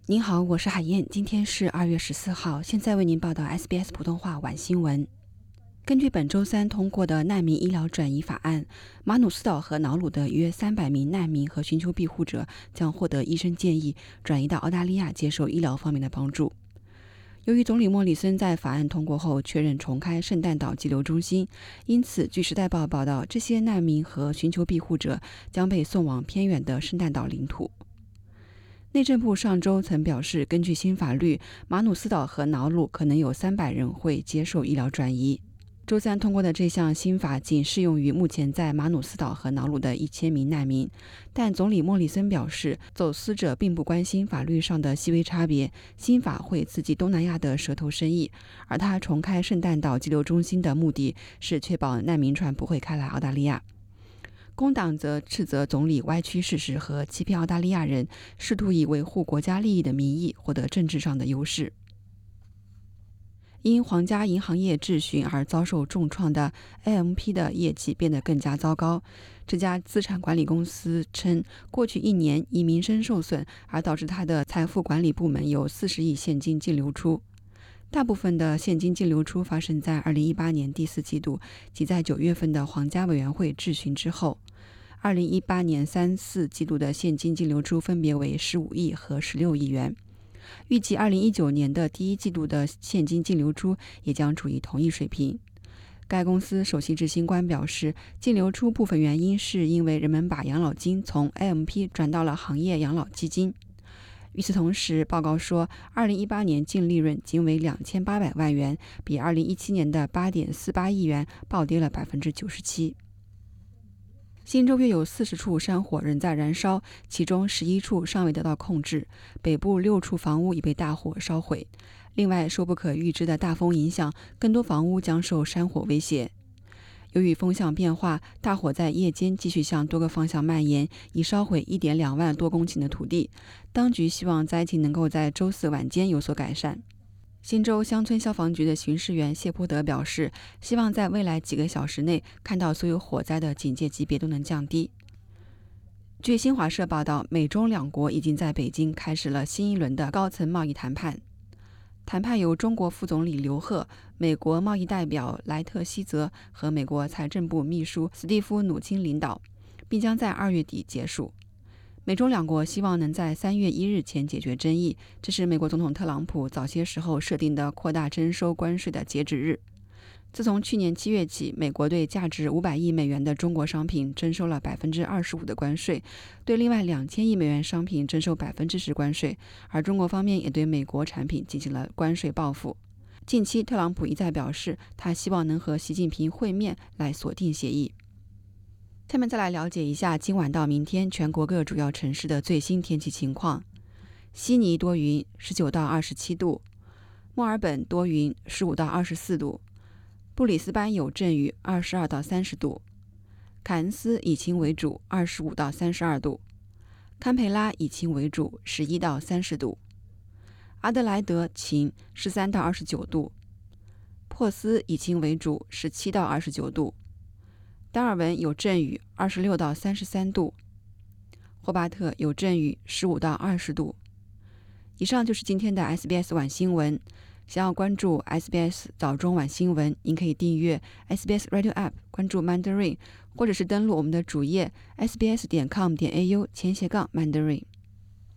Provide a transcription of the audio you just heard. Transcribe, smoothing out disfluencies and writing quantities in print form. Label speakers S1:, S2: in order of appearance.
S1: 您好，我是海燕，今天是2月14号，现在为您报道 SBS 普通话晚新闻。根据本周三通过的难民医疗转移法案，马努斯岛和瑙鲁的约300名难民和寻求庇护者将获得医生建议转移到澳大利亚接受医疗方面的帮助。由于总理莫里森在法案通过后确认重开圣诞岛寄留中心，因此据时代报报道，这些难民和寻求庇护者将被送往偏远的圣诞岛领土。内政部上周曾表示，根据新法律，马努斯岛和瑙鲁可能有300人会接受医疗转移。周三通过的这项新法仅适用于目前在马努斯岛和瑙鲁的1000名难民，但总理莫里森表示，走私者并不关心法律上的细微差别，新法会刺激东南亚的蛇头生意，而他重开圣诞岛寄留中心的目的是确保难民船不会开来澳大利亚。工党则斥责总理歪曲事实和欺骗澳大利亚人，试图以维护国家利益的名义获得政治上的优势。因皇家银行业质询而遭受重创的 AMP 的业绩变得更加糟糕。这家资产管理公司称，过去1年因名声受损而导致它的财富管理部门有40亿现金净流出。大部分的现金净流出发生在2018年第4季度，即在9月份的皇家委员会质询之后。2018年3、4季度的现金净流出分别为15亿和16亿元。预计2019年的第1季度的现金净流出也将处于同一水平。该公司首席执行官表示，净流出部分原因是因为人们把养老金从 AMP 转到了行业养老基金。与此同时，报告说2018年净利润仅为2800万元，比2017年的8.48亿元暴跌了 97%。新州约有40处山火仍在燃烧，其中11处尚未得到控制，北部6处房屋已被大火烧毁。另外，受不可预知的大风影响，更多房屋将受山火威胁。由于风向变化，大火在夜间继续向多个方向蔓延，已烧毁1.2万多公顷的土地。当局希望灾情能够在周4晚间有所改善。新州乡村消防局的巡视员谢波德表示，希望在未来几个小时内看到所有火灾的警戒级别都能降低。据新华社报道，美中两国已经在北京开始了新一轮的高层贸易谈判。谈判由中国副总理刘鹤、美国贸易代表莱特希泽和美国财政部秘书斯蒂夫努钦领导，并将在2月底结束。美中两国希望能在3月1日前解决争议，这是美国总统特朗普早些时候设定的扩大征收关税的截止日。自从去年7月起，美国对价值500亿美元的中国商品征收了 25% 的关税，对另外2000亿美元商品征收 10% 关税，而中国方面也对美国产品进行了关税报复。近期，特朗普一再表示，他希望能和习近平会面来锁定协议。下面再来了解一下今晚到明天全国各主要城市的最新天气情况。悉尼多云，19到27度；墨尔本多云，15到24度；布里斯班有阵雨，22到30度；凯恩斯以晴为主，25到32度；堪培拉以晴为主，11到30度；阿德莱德晴，13到29度；珀斯以晴为主，17到29度；达尔文有阵雨，26到33度；霍巴特有阵雨，15到20度。以上就是今天的 SBS 晚新闻。想要关注 SBS 早中晚新闻，您可以订阅 SBS Radio App， 关注 Mandarin， 或者是登录我们的主页 sbs.com.au/Mandarin。